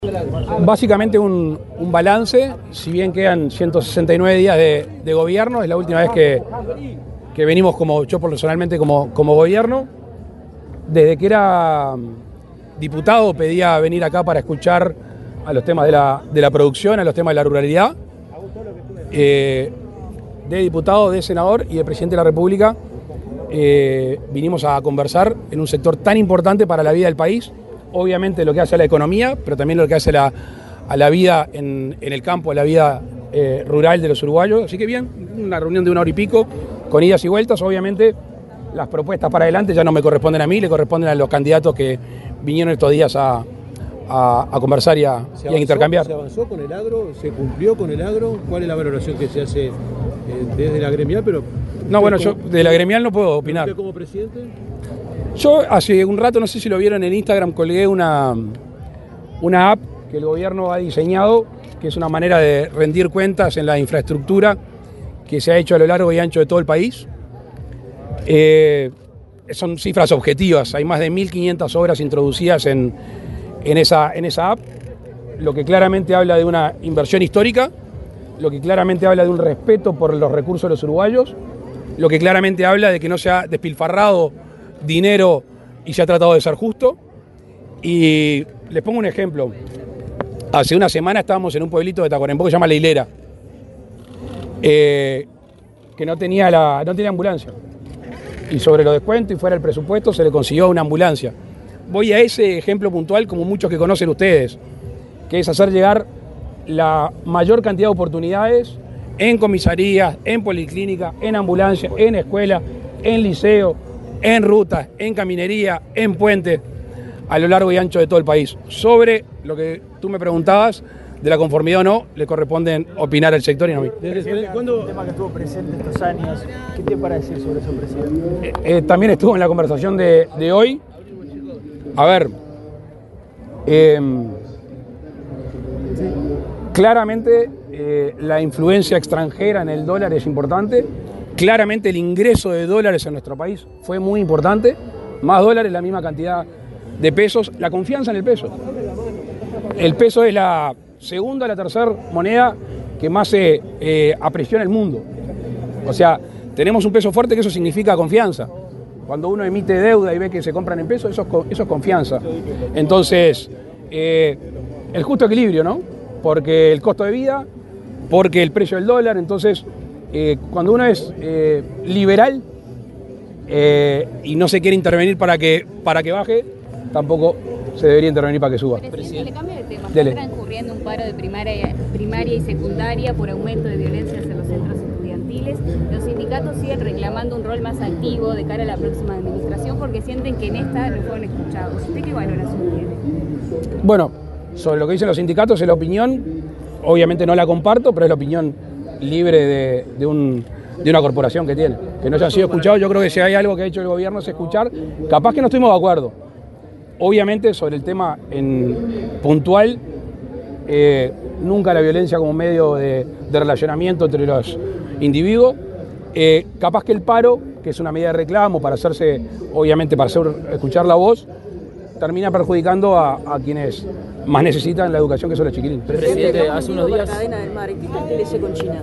Básicamente un balance, si bien quedan 169 días de gobierno, es la última vez que venimos yo personalmente como gobierno. Desde que era diputado pedía venir acá para escuchar a los temas de la producción, a los temas de la ruralidad. De diputado, de senador y de presidente de la República vinimos a conversar en un sector tan importante para la vida del país. Obviamente lo que hace a la economía, pero también lo que hace a la vida en el campo, a la vida rural de los uruguayos. Así que bien, una reunión de 1 hora y pico, con idas y vueltas. Obviamente las propuestas para adelante ya no me corresponden a mí, le corresponden a los candidatos que vinieron estos días a conversar y a intercambiar. ¿Se avanzó con el agro? ¿Se cumplió con el agro? ¿Cuál es la valoración que se hace desde la gremial? No, bueno, yo de la gremial no puedo opinar. ¿Usted como presidente? Yo hace un rato, no sé si lo vieron en Instagram, colgué una app que el gobierno ha diseñado, que es una manera de rendir cuentas en la infraestructura que se ha hecho a lo largo y ancho de todo el país. Son cifras objetivas, hay más de 1.500 obras introducidas en esa app, lo que claramente habla de una inversión histórica, lo que claramente habla de un respeto por los recursos de los uruguayos, lo que claramente habla de que no se ha despilfarrado dinero y se ha tratado de ser justo. Y les pongo un ejemplo. Hace una semana estábamos en un pueblito de Tacuarembó que se llama La Hilera, que no tenía ambulancia. Y sobre los descuentos y fuera del presupuesto se le consiguió una ambulancia. Voy a ese ejemplo puntual, como muchos que conocen ustedes, que es hacer llegar la mayor cantidad de oportunidades en comisarías, en policlínica, en ambulancia, en escuela, en liceo, en rutas, en caminería, en puentes, a lo largo y ancho de todo el país. Sobre lo que tú me preguntabas, de la conformidad o no, le corresponden opinar al sector y no a mí. ¿Cuándo el tema que estuvo presente estos años? ¿Qué tiene para decir sobre eso, presidente? También estuvo en la conversación de hoy. A ver, claramente la influencia extranjera en el dólar es importante. Claramente el ingreso de dólares en nuestro país fue muy importante. Más dólares, la misma cantidad de pesos. La confianza en el peso. El peso es la segunda o la tercera moneda que más se apreció en el mundo. O sea, tenemos un peso fuerte, que eso significa confianza. Cuando uno emite deuda y ve que se compran en pesos, eso es confianza. Entonces, el justo equilibrio, ¿no? Porque el costo de vida, porque el precio del dólar. Entonces, cuando uno es liberal y no se quiere intervenir para que baje, tampoco se debería intervenir para que suba. Presidente, le cambio de tema. Dele. Está transcurriendo un paro de primaria y secundaria por aumento de violencias en los centros estudiantiles. Los sindicatos siguen reclamando un rol más activo de cara a la próxima administración porque sienten que en esta no fueron escuchados. ¿Usted qué valoración tiene? Bueno, sobre lo que dicen los sindicatos es la opinión, obviamente no la comparto, pero es la opinión libre de una corporación que tiene. Que no se ha sido escuchado, yo creo que si hay algo que ha hecho el gobierno es escuchar. Capaz que no estuvimos de acuerdo. Obviamente sobre el tema puntual, nunca la violencia como medio de relacionamiento entre los individuos. Capaz que el paro, que es una medida de reclamo para hacerse, obviamente para escuchar la voz, termina perjudicando a quienes más necesitan la educación, que son los chiquilines. Presidente, hace unos días... La cadena del mar, ¿qué está el TLC con China?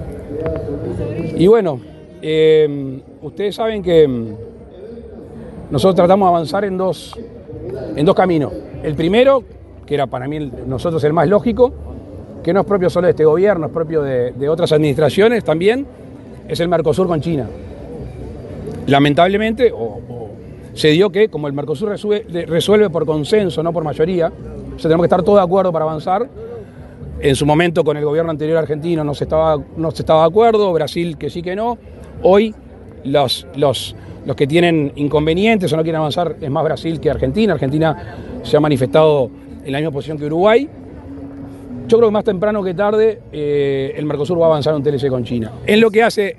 Y bueno, ustedes saben que nosotros tratamos de avanzar en dos caminos. El primero, que era para mí nosotros el más lógico, que no es propio solo de este gobierno, es propio de otras administraciones también, es el Mercosur con China. Lamentablemente, se dio que como el Mercosur resuelve por consenso, no por mayoría, o sea, tenemos que estar todos de acuerdo para avanzar. En su momento con el gobierno anterior argentino no se estaba de acuerdo, Brasil que sí que no. Hoy los que tienen inconvenientes o no quieren avanzar es más Brasil que Argentina. Argentina se ha manifestado en la misma posición que Uruguay. Yo creo que más temprano que tarde el Mercosur va a avanzar un TLC con China. En lo que hace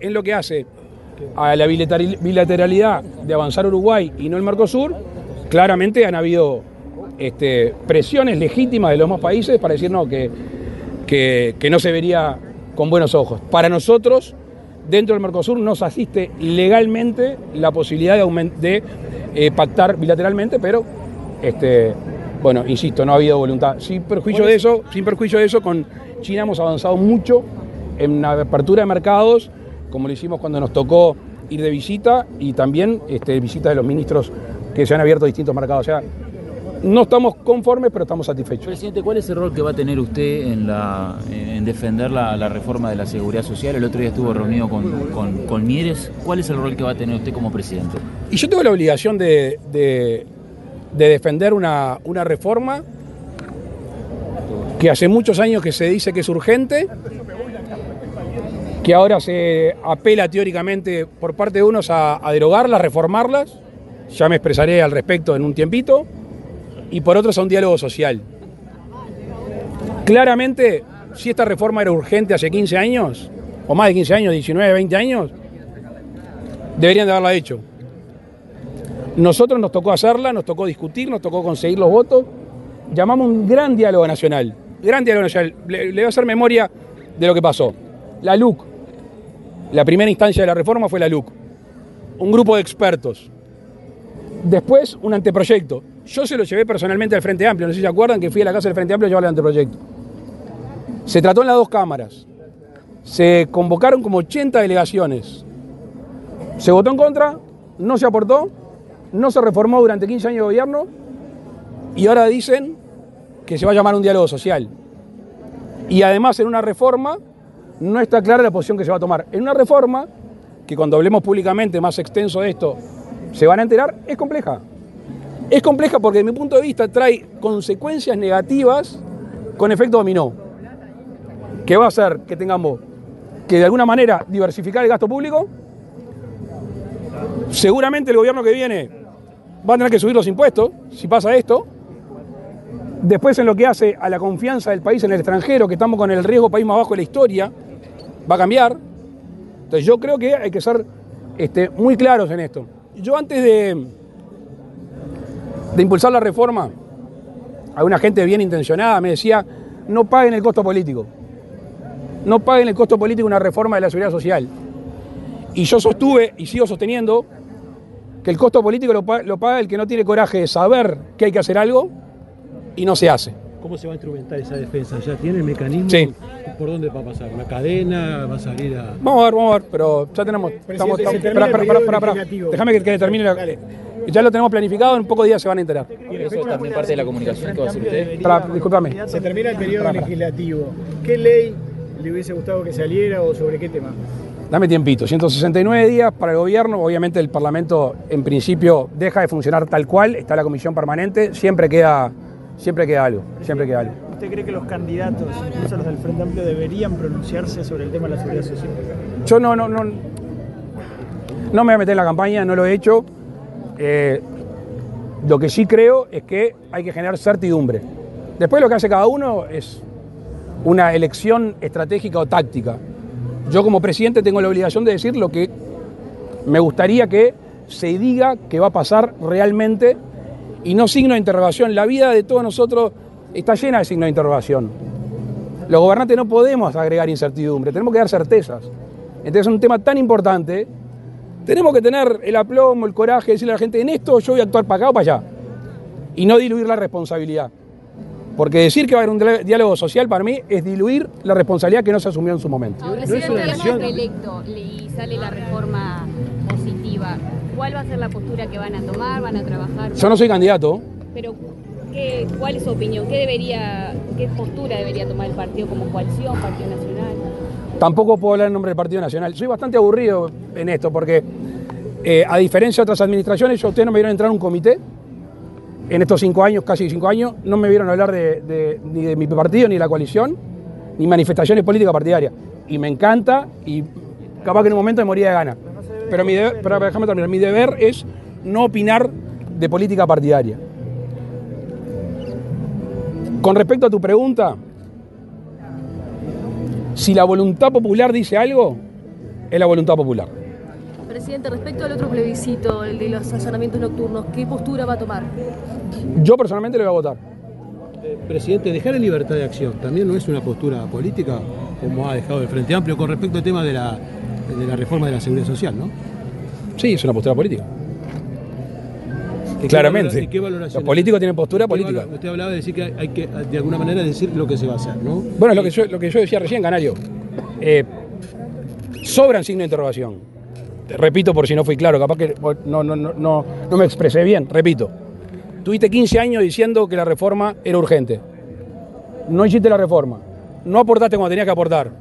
a la bilateralidad de avanzar Uruguay y no el Mercosur, claramente han habido presiones legítimas de los demás países para decir no, que no se vería con buenos ojos. Para nosotros, dentro del Mercosur nos asiste legalmente la posibilidad de pactar bilateralmente, pero Bueno, insisto, no ha habido voluntad. Sin perjuicio de eso, con China hemos avanzado mucho en la apertura de mercados, como lo hicimos cuando nos tocó ir de visita y también visita de los ministros que se han abierto distintos mercados. O sea, no estamos conformes, pero estamos satisfechos. Presidente, ¿cuál es el rol que va a tener usted en defender la reforma de la seguridad social? El otro día estuvo reunido con Mieres. ¿Cuál es el rol que va a tener usted como presidente? Y yo tengo la obligación de defender una reforma que hace muchos años que se dice que es urgente, que ahora se apela teóricamente por parte de unos a derogarlas, reformarlas, ya me expresaré al respecto en un tiempito, y por otros a un diálogo social. Claramente, si esta reforma era urgente hace 15 años, o más de 15 años, 19, 20 años, deberían de haberla hecho. Nosotros nos tocó hacerla, nos tocó discutir, nos tocó conseguir los votos, llamamos un gran diálogo nacional, Le voy a hacer memoria de lo que pasó. La LUC, la primera instancia de la reforma fue la LUC, un grupo de expertos. Después, un anteproyecto. Yo se lo llevé personalmente al Frente Amplio, no sé si se acuerdan que fui a la casa del Frente Amplio a llevar el anteproyecto. Se trató en las dos cámaras. Se convocaron como 80 delegaciones. Se votó en contra, no se aportó, no se reformó durante 15 años de gobierno y ahora dicen que se va a llamar un diálogo social. Y además en una reforma no está clara la posición que se va a tomar. En una reforma, que cuando hablemos públicamente más extenso de esto, se van a enterar, es compleja. Es compleja porque desde mi punto de vista trae consecuencias negativas con efecto dominó, que va a hacer que tengamos que de alguna manera diversificar el gasto público. Seguramente el gobierno que viene va a tener que subir los impuestos, si pasa esto. Después en lo que hace a la confianza del país en el extranjero, que estamos con el riesgo país más bajo de la historia, va a cambiar. Entonces yo creo que hay que ser muy claros en esto. Yo antes de impulsar la reforma, alguna gente bien intencionada me decía, no paguen el costo político. No paguen el costo político una reforma de la seguridad social. Y yo sostuve y sigo sosteniendo que el costo político lo paga el que no tiene coraje de saber que hay que hacer algo y no se hace. ¿Cómo se va a instrumentar esa defensa? ¿Ya tiene el mecanismo? Sí. ¿Por dónde va a pasar? ¿Una cadena? ¿Va a salir a...? Vamos a ver, pero ya tenemos... Déjame que termine ya lo tenemos planificado, en pocos días se van a enterar. ¿Y eso también parte de la comunicación que va a hacer usted? Discúlpame. Se termina el periodo legislativo. ¿Qué ley le hubiese gustado que saliera o sobre qué tema? Dame tiempito, 169 días para el gobierno, obviamente el Parlamento en principio deja de funcionar tal cual, está la comisión permanente, siempre queda algo. ¿Usted cree que los candidatos, incluso los del Frente Amplio, deberían pronunciarse sobre el tema de la seguridad social? Yo no me voy a meter en la campaña, no lo he hecho. Lo que sí creo es que hay que generar certidumbre. Después lo que hace cada uno es una elección estratégica o táctica. Yo como presidente tengo la obligación de decir lo que me gustaría que se diga que va a pasar realmente y no signo de interrogación. La vida de todos nosotros está llena de signos de interrogación. Los gobernantes no podemos agregar incertidumbre, tenemos que dar certezas. Entonces es un tema tan importante, tenemos que tener el aplomo, el coraje de decirle a la gente, en esto yo voy a actuar para acá o para allá. Y no diluir la responsabilidad. Porque decir que va a haber un diálogo social para mí es diluir la responsabilidad que no se asumió en su momento. Ahora, si el gobierno es reelecto y sale la reforma positiva, ¿cuál va a ser la postura que van a tomar? ¿Van a trabajar? Yo no soy candidato. Pero, ¿cuál es su opinión? ¿Qué postura debería tomar el partido como coalición, Partido Nacional? Tampoco puedo hablar en nombre del Partido Nacional. Soy bastante aburrido en esto porque, a diferencia de otras administraciones, ustedes no me vieron entrar a un comité. En estos 5 años, casi 5 años, no me vieron hablar ni de mi partido, ni de la coalición, ni manifestaciones políticas partidarias. Y me encanta, y capaz que en un momento me moría de gana. Pero déjame terminar, mi deber es no opinar de política partidaria. Con respecto a tu pregunta, si la voluntad popular dice algo, es la voluntad popular. Presidente, respecto al otro plebiscito, el de los allanamientos nocturnos, ¿qué postura va a tomar? Yo personalmente le voy a votar. Presidente, dejar en libertad de acción también no es una postura política, como ha dejado el Frente Amplio con respecto al tema de la reforma de la seguridad social, ¿no? Sí, es una postura política. Claramente. ¿Y qué valoración? Los políticos tienen postura política. Usted hablaba de decir que hay que, de alguna manera, decir lo que se va a hacer, ¿no? Bueno, lo que yo decía recién, Canario. Sobran signos de interrogación. Te repito por si no fui claro, capaz que no me expresé bien. Repito, tuviste 15 años diciendo que la reforma era urgente. No hiciste la reforma. No aportaste cuando tenías que aportar.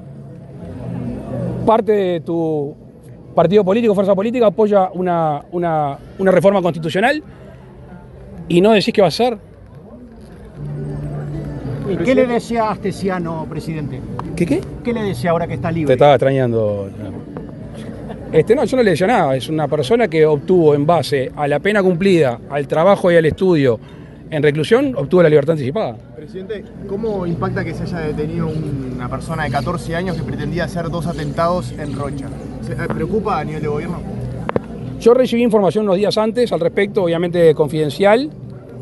Parte de tu partido político, fuerza política, apoya una reforma constitucional y no decís qué va a hacer. ¿Y qué le desea a Astesiano, presidente? ¿Qué? ¿Qué le desea ahora que está libre? Te estaba extrañando. No, yo no le decía nada. Es una persona que obtuvo en base a la pena cumplida, al trabajo y al estudio en reclusión, obtuvo la libertad anticipada. Presidente, ¿cómo impacta que se haya detenido una persona de 14 años que pretendía hacer 2 atentados en Rocha? ¿Se preocupa a nivel de gobierno? Yo recibí información unos días antes al respecto, obviamente confidencial.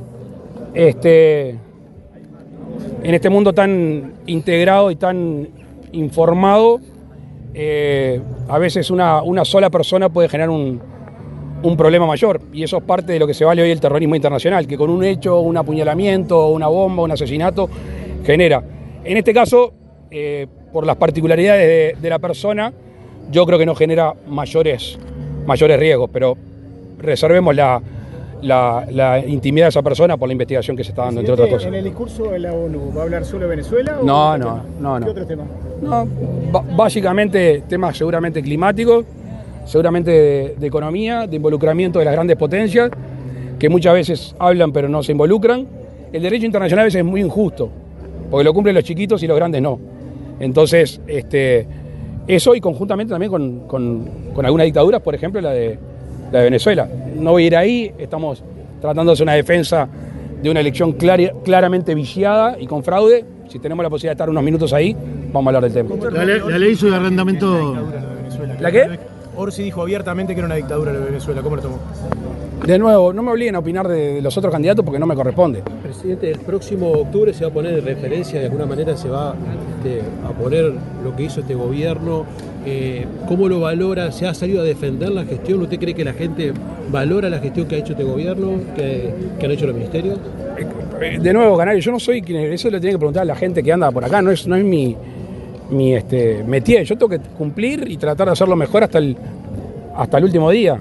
En este mundo tan integrado y tan informado, a veces una sola persona puede generar un problema mayor, y eso es parte de lo que se vale hoy el terrorismo internacional, que con un hecho, un apuñalamiento, una bomba, un asesinato, genera. En este caso, por las particularidades de la persona, yo creo que no genera mayores riesgos, pero reservemos la intimidad de esa persona por la investigación que se está dando, entre otras cosas. ¿En el discurso de la ONU va a hablar solo de Venezuela? No. ¿Qué otros temas? No, básicamente temas seguramente climáticos, seguramente de economía, de involucramiento de las grandes potencias, que muchas veces hablan pero no se involucran. El derecho internacional a veces es muy injusto, porque lo cumplen los chiquitos y los grandes no. Entonces, eso, y conjuntamente también con algunas dictaduras, por ejemplo la de Venezuela. No voy a ir ahí, estamos tratando de hacer una defensa de una elección claramente viciada y con fraude. Si tenemos la posibilidad de estar unos minutos ahí, vamos a hablar del tema. La ley sobre arrendamiento... ¿La qué? Orsi dijo abiertamente que era una dictadura de Venezuela. ¿Cómo lo tomó? De nuevo, no me obliguen a opinar de los otros candidatos porque no me corresponde. Presidente, el próximo octubre se va a poner de referencia, de alguna manera se va a poner lo que hizo este gobierno. ¿Cómo lo valora? ¿Se ha salido a defender la gestión? ¿Usted cree que la gente valora la gestión que ha hecho este gobierno, que han hecho los ministerios? De nuevo, Canario, yo no soy quien... Eso le tiene que preguntar a la gente que anda por acá, no es mi métier. Yo tengo que cumplir y tratar de hacerlo mejor hasta el último día.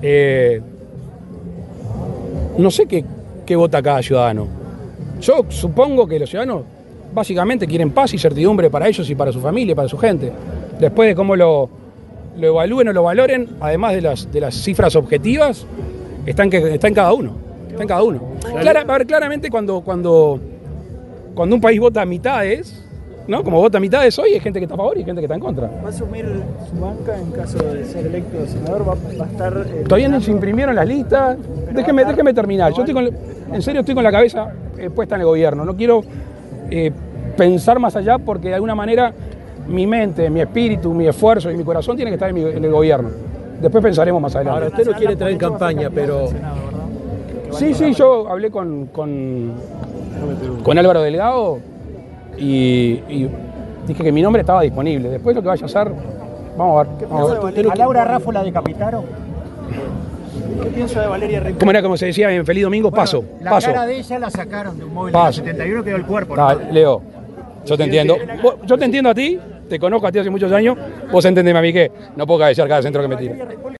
No sé qué vota cada ciudadano. Yo supongo que los ciudadanos básicamente quieren paz y certidumbre para ellos y para su familia, para su gente. Después de cómo lo evalúen o lo valoren, además de las cifras objetivas, está en cada uno. Está en cada uno. Claramente cuando un país vota a mitades, ¿no? Como vota a mitades hoy, hay gente que está a favor y hay gente que está en contra. ¿Va a asumir su banca en caso de ser electo senador? ¿Va a estar...? Todavía no se imprimieron las listas. Déjeme terminar. Yo en serio estoy con la cabeza puesta en el gobierno. No quiero pensar más allá porque de alguna manera mi mente, mi espíritu, mi esfuerzo y mi corazón tienen que estar en el gobierno. Después pensaremos más adelante. Ahora, usted no quiere entrar en campaña, pero... Sí, yo hablé con Álvaro Delgado y dije que mi nombre estaba disponible. Después lo que vaya a hacer, vamos a ver. ¿A Laura Raffo la decapitaron? ¿Qué piensa de Valeria Rincón? ¿Cómo era como se decía en Feliz Domingo? Paso. La cara de ella la sacaron de un móvil Paso. del 71, quedó el cuerpo. ¿No? Leo, yo te entiendo. Yo te entiendo a ti, te conozco a ti hace muchos años, vos entendeme a mí que no puedo cabecear cada centro que me tire.